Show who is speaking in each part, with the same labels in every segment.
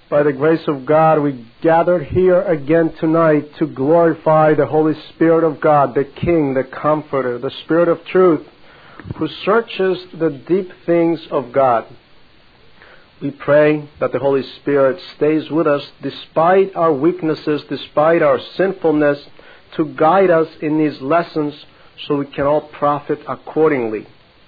Speaker 1: By the grace of God, we gathered here again tonight to glorify the Holy Spirit of God, the King, the Comforter, the Spirit of truth, who searches the deep things of God. We pray that the Holy Spirit stays with us despite our weaknesses, despite our sinfulness, to guide us in these lessons so we can all profit accordingly.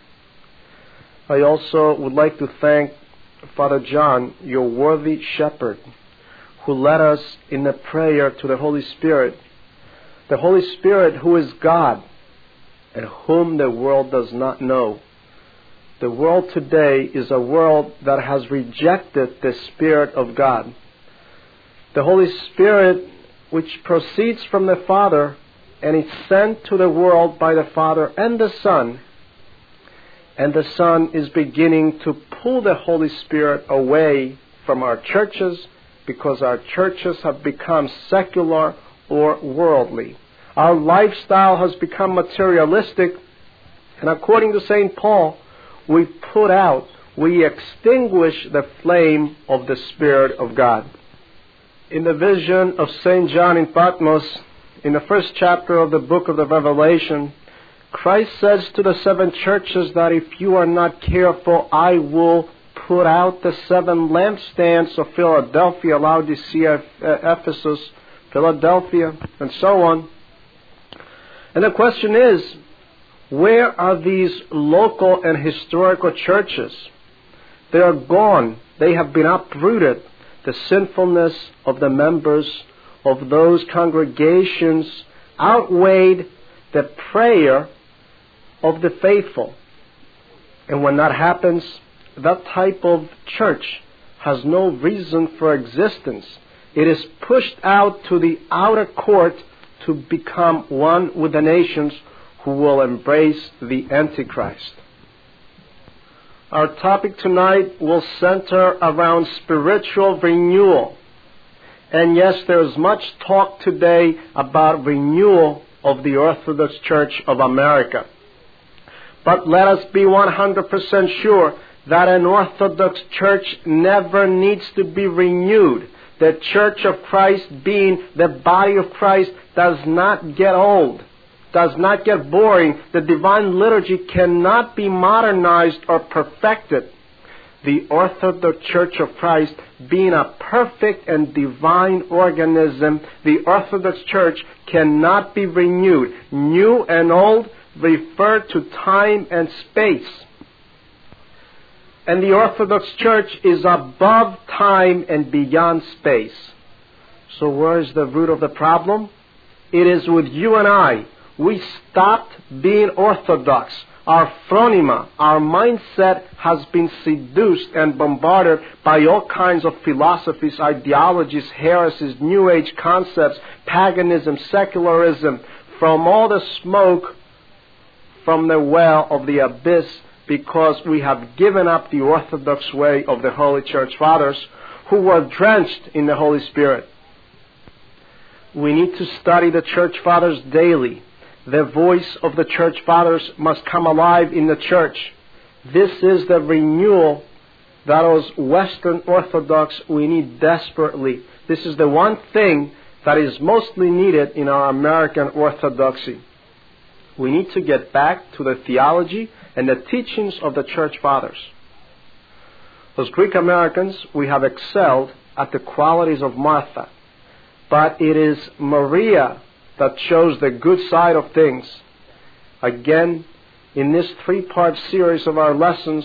Speaker 1: I also would like to thank Father John, your worthy shepherd, who led us in a prayer to the Holy Spirit. The Holy Spirit who is God and whom the world does not know. The world today is a world that has rejected the Spirit of God. The Holy Spirit, which proceeds from the Father and is sent to the world by the Father and the Son, and the Son is beginning to pull the Holy Spirit away from our churches because our churches have become secular or worldly. Our lifestyle has become materialistic, and according to St. Paul, we extinguish the flame of the Spirit of God. In the vision of St. John in Patmos, in the first chapter of the book of the Revelation, Christ says to the 7 churches that if you are not careful, I will put out the 7 lampstands of Philadelphia, Laodicea, Ephesus, Philadelphia, and so on. And the question is, where are these local and historical churches? They are gone. They have been uprooted. The sinfulness of the members of those congregations outweighed the prayer of the faithful. And when that happens, that type of church has no reason for existence. It is pushed out to the outer court to become one with the nations who will embrace the Antichrist. Our topic tonight will center around spiritual renewal. And yes, there is much talk today about renewal of the Orthodox Church of America. But let us be 100% sure that an Orthodox Church never needs to be renewed. The Church of Christ, being the body of Christ, does not get old, does not get boring. The divine liturgy cannot be modernized or perfected. The Orthodox Church of Christ, being a perfect and divine organism, the Orthodox Church cannot be renewed. New and old refer to time and space. And the Orthodox Church is above time and beyond space. So where is the root of the problem? It is with you and I. We stopped being Orthodox. Our phronema, our mindset has been seduced and bombarded by all kinds of philosophies, ideologies, heresies, New Age concepts, paganism, secularism, from all the smoke from the well of the abyss, because we have given up the Orthodox way of the Holy Church Fathers who were drenched in the Holy Spirit. We need to study the Church Fathers daily. The voice of the Church Fathers must come alive in the Church. This is the renewal that as Western Orthodox we need desperately. This is the one thing that is mostly needed in our American Orthodoxy. We need to get back to the theology and the teachings of the Church Fathers. As Greek Americans, we have excelled at the qualities of Martha. But it is Maria that shows the good side of things. Again, in this 3-part series of our lessons,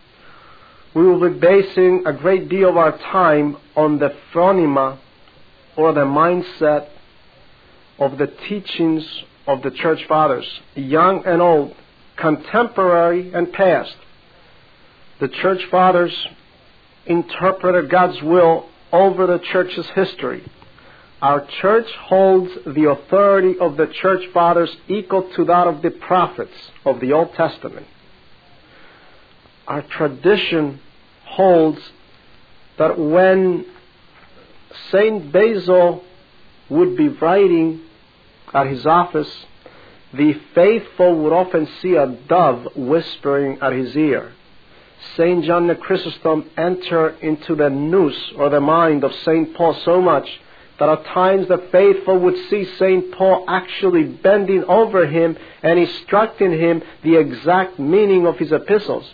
Speaker 1: we will be basing a great deal of our time on the phronema, or the mindset of the teachings of the Church Fathers, young and old, contemporary and past. The Church Fathers interpreted God's will over the Church's history. Our Church holds the authority of the Church Fathers equal to that of the prophets of the Old Testament. Our tradition holds that when Saint Basil would be writing at his office, the faithful would often see a dove whispering at his ear. St. John the Chrysostom entered into the nous, or the mind of St. Paul so much that at times the faithful would see St. Paul actually bending over him and instructing him the exact meaning of his epistles.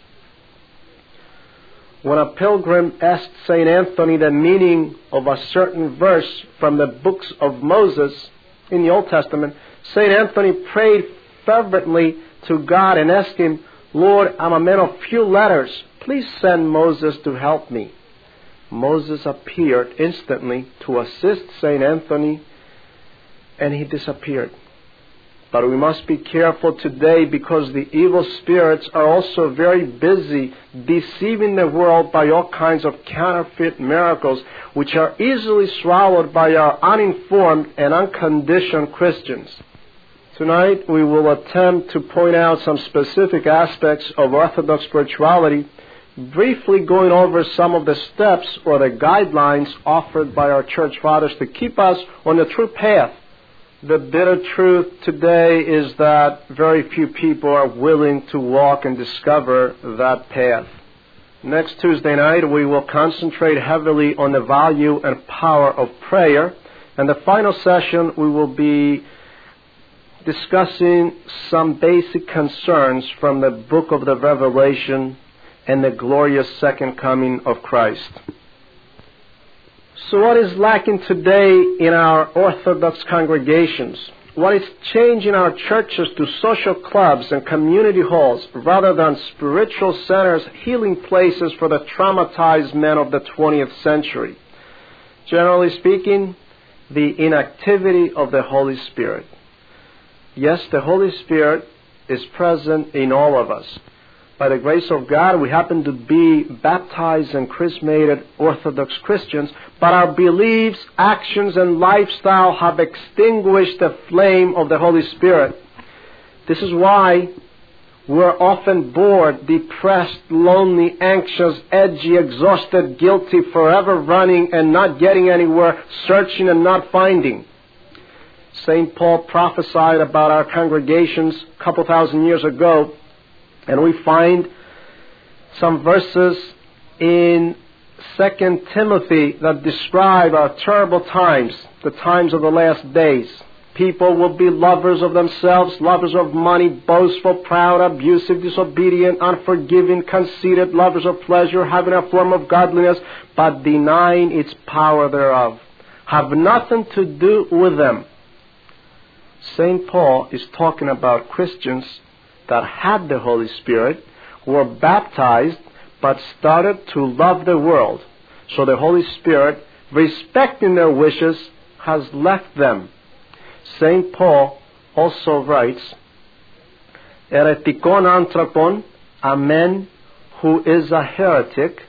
Speaker 1: When a pilgrim asked St. Anthony the meaning of a certain verse from the books of Moses in the Old Testament, St. Anthony prayed fervently to God and asked him, "Lord, I'm a man of few letters. Please send Moses to help me." Moses appeared instantly to assist St. Anthony, and he disappeared. But we must be careful today because the evil spirits are also very busy deceiving the world by all kinds of counterfeit miracles, which are easily swallowed by our uninformed and unconditioned Christians. Tonight we will attempt to point out some specific aspects of Orthodox spirituality, briefly going over some of the steps or the guidelines offered by our church fathers to keep us on the true path. The bitter truth today is that very few people are willing to walk and discover that path. Next Tuesday night we will concentrate heavily on the value and power of prayer, and the final session we will be discussing some basic concerns from the book of the Revelation and the glorious second coming of Christ. So what is lacking today in our Orthodox congregations? What is changing our churches to social clubs and community halls rather than spiritual centers, healing places for the traumatized men of the 20th century? Generally speaking, the inactivity of the Holy Spirit. Yes, the Holy Spirit is present in all of us. By the grace of God, we happen to be baptized and chrismated Orthodox Christians, but our beliefs, actions, and lifestyle have extinguished the flame of the Holy Spirit. This is why we're often bored, depressed, lonely, anxious, edgy, exhausted, guilty, forever running and not getting anywhere, searching and not finding. St. Paul prophesied about our congregations a couple thousand years ago, and we find some verses in 2 Timothy that describe our terrible times, the times of the last days. People will be lovers of themselves, lovers of money, boastful, proud, abusive, disobedient, unforgiving, conceited, lovers of pleasure, having a form of godliness, but denying its power thereof. Have nothing to do with them. St. Paul is talking about Christians that had the Holy Spirit, were baptized, but started to love the world. So the Holy Spirit, respecting their wishes, has left them. St. Paul also writes, "Heretikon anthropon, a man who is a heretic,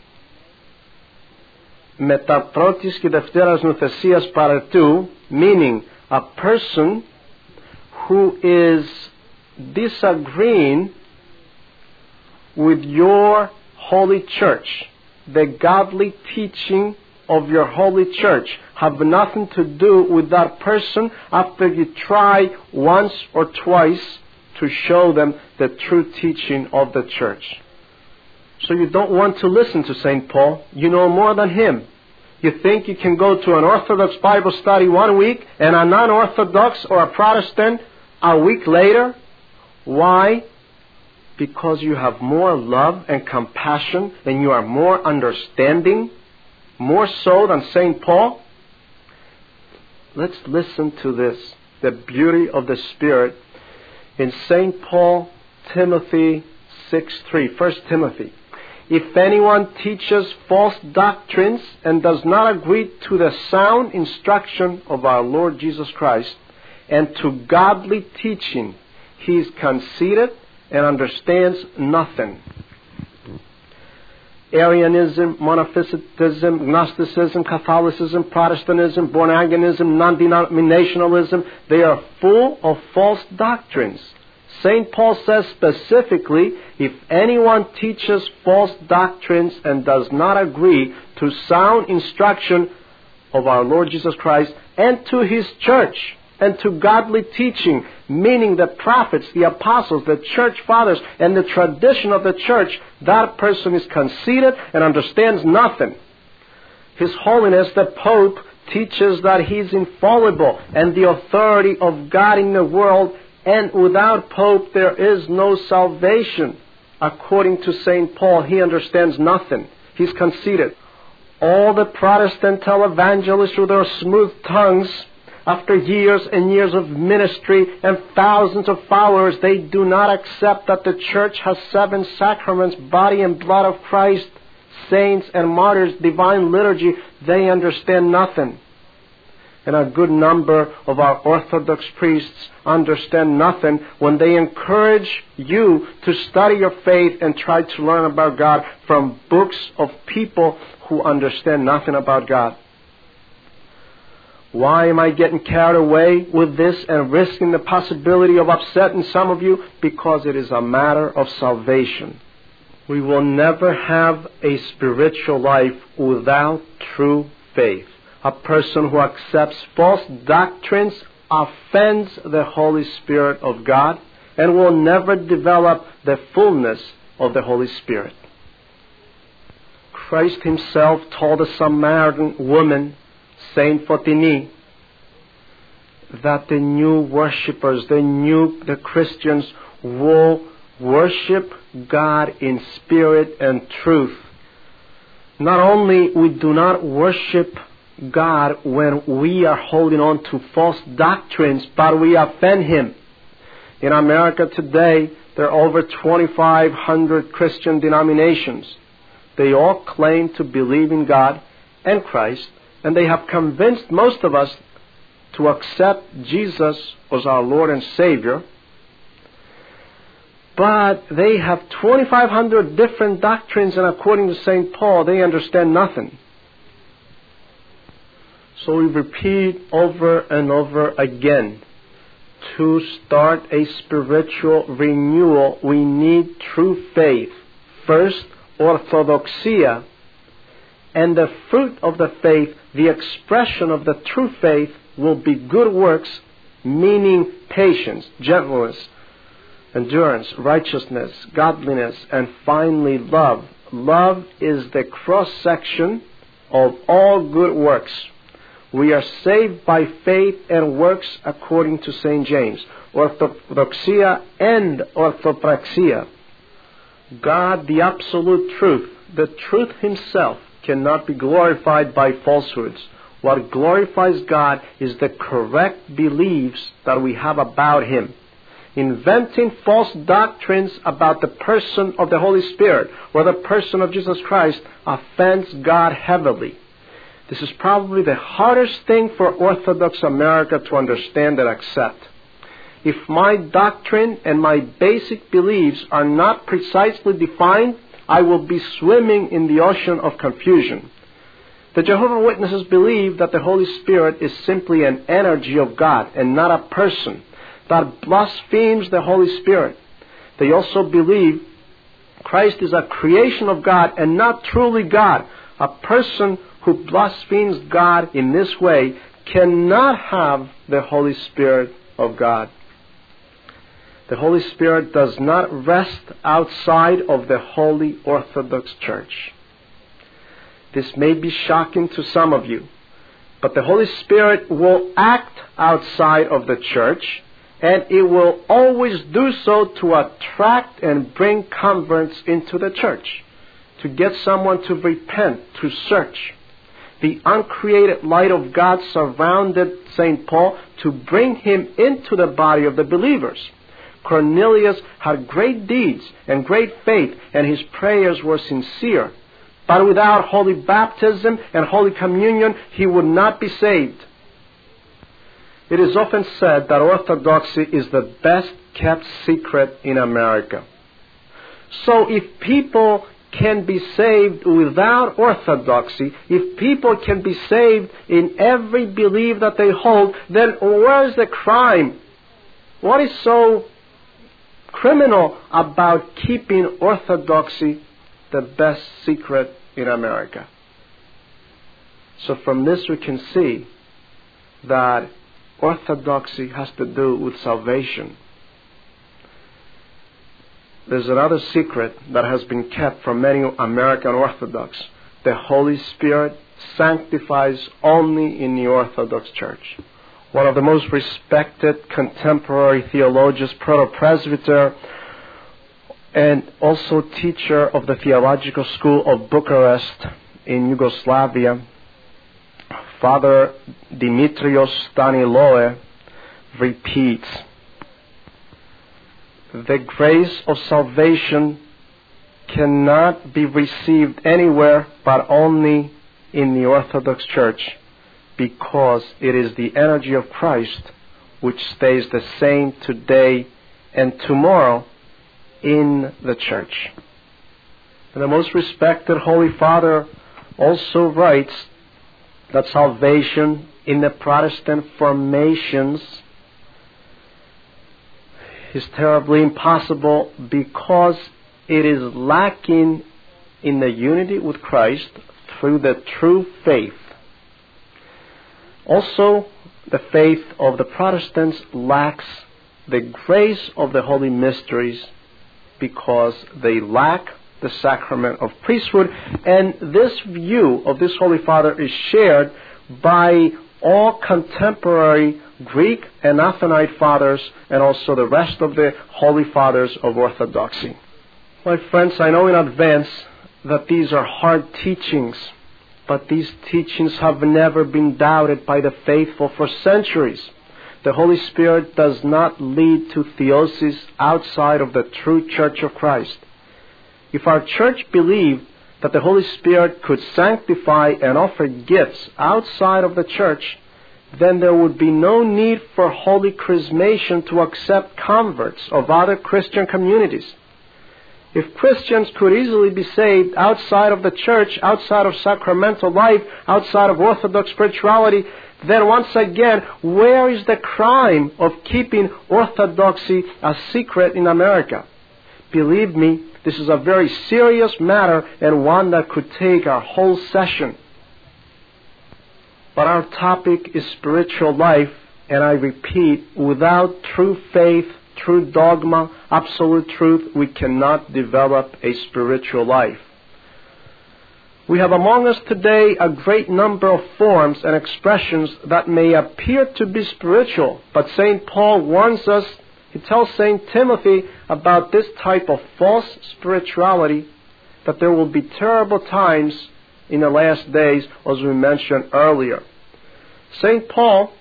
Speaker 1: meta πρώτης και δευτέρας νουθεσίας παρετού," meaning a person who is disagreeing with your holy church, the godly teaching of your holy church, have nothing to do with that person after you try once or twice to show them the true teaching of the church. So you don't want to listen to St. Paul. You know more than him. You think you can go to an Orthodox Bible study 1 week and a non-Orthodox or a Protestant a week later? Why? Because you have more love and compassion and you are more understanding, more so than St. Paul. Let's listen to this, the beauty of the Spirit. In St. Paul, Timothy 6:3, 1 Timothy. "If anyone teaches false doctrines and does not agree to the sound instruction of our Lord Jesus Christ and to godly teaching, he is conceited and understands nothing." Arianism, Monophysitism, Gnosticism, Catholicism, Protestantism, Born-Aganism, non-denominationalism, they are full of false doctrines. St. Paul says specifically, if anyone teaches false doctrines and does not agree to sound instruction of our Lord Jesus Christ and to His church, and to godly teaching, meaning the prophets, the apostles, the church fathers, and the tradition of the church, that person is conceited and understands nothing. His Holiness the Pope teaches that he is infallible and the authority of God in the world, and without Pope there is no salvation. According to St. Paul, he understands nothing. He's conceited. All the Protestant televangelists with their smooth tongues, after years and years of ministry and thousands of followers, they do not accept that the church has 7 sacraments, body and blood of Christ, saints and martyrs, divine liturgy. They understand nothing. And a good number of our Orthodox priests understand nothing when they encourage you to study your faith and try to learn about God from books of people who understand nothing about God. Why am I getting carried away with this and risking the possibility of upsetting some of you? Because it is a matter of salvation. We will never have a spiritual life without true faith. A person who accepts false doctrines offends the Holy Spirit of God and will never develop the fullness of the Holy Spirit. Christ himself told the Samaritan woman, Saint Fotini, that the new worshippers, the Christians, will worship God in spirit and truth. Not only we do not worship God when we are holding on to false doctrines, but we offend Him. In America today, there are over 2,500 Christian denominations. They all claim to believe in God and Christ, and they have convinced most of us to accept Jesus as our Lord and Savior. But they have 2,500 different doctrines, and according to St. Paul, they understand nothing. So we repeat over and over again, to start a spiritual renewal, we need true faith. First, orthodoxia, and the fruit of the faith, the expression of the true faith, will be good works, meaning patience, gentleness, endurance, righteousness, godliness, and finally love. Love is the cross-section of all good works. We are saved by faith and works according to St. James. Orthodoxia and orthopraxia. God, the absolute truth, the truth himself, cannot be glorified by falsehoods. What glorifies God is the correct beliefs that we have about him. Inventing false doctrines about the person of the Holy Spirit or the person of Jesus Christ offends God heavily. This is probably the hardest thing for Orthodox America to understand and accept. If my doctrine and my basic beliefs are not precisely defined, I will be swimming in the ocean of confusion. The Jehovah's Witnesses believe that the Holy Spirit is simply an energy of God and not a person that blasphemes the Holy Spirit. They also believe Christ is a creation of God and not truly God. A person who blasphemes God in this way cannot have the Holy Spirit of God. The Holy Spirit does not rest outside of the Holy Orthodox Church. This may be shocking to some of you, but the Holy Spirit will act outside of the church, and it will always do so to attract and bring converts into the church, to get someone to repent, to search. The uncreated light of God surrounded St. Paul to bring him into the body of the believers. Cornelius had great deeds and great faith, and his prayers were sincere. But without holy baptism and holy communion, he would not be saved. It is often said that orthodoxy is the best kept secret in America. So if people can be saved without orthodoxy, if people can be saved in every belief that they hold, then where is the crime? What is so criminal about keeping orthodoxy the best secret in America? So from this we can see that orthodoxy has to do with salvation. There's another secret that has been kept from many American Orthodox. The Holy Spirit sanctifies only in the Orthodox Church. One of the most respected contemporary theologians, proto-presbyter, and also teacher of the Theological School of Bucharest in Yugoslavia, Father Dimitrios Staniloe, repeats, the grace of salvation cannot be received anywhere but only in the Orthodox Church, because it is the energy of Christ which stays the same today and tomorrow in the Church. And the most respected Holy Father also writes that salvation in the Protestant formations is terribly impossible because it is lacking in the unity with Christ through the true faith. Also, the faith of the Protestants lacks the grace of the holy mysteries because they lack the sacrament of priesthood. And this view of this Holy Father is shared by all contemporary Greek and Athonite fathers and also the rest of the Holy Fathers of Orthodoxy. My friends, I know in advance that these are hard teachings, but these teachings have never been doubted by the faithful for centuries. The Holy Spirit does not lead to theosis outside of the true Church of Christ. If our church believed that the Holy Spirit could sanctify and offer gifts outside of the church, then there would be no need for holy chrismation to accept converts of other Christian communities. If Christians could easily be saved outside of the church, outside of sacramental life, outside of Orthodox spirituality, then once again, where is the crime of keeping orthodoxy a secret in America? Believe me, this is a very serious matter and one that could take our whole session. But our topic is spiritual life, and I repeat, without true faith, true dogma, absolute truth, we cannot develop a spiritual life. We have among us today a great number of forms and expressions that may appear to be spiritual, but St. Paul warns us, he tells St. Timothy about this type of false spirituality, that there will be terrible times in the last days, as we mentioned earlier. St. Paul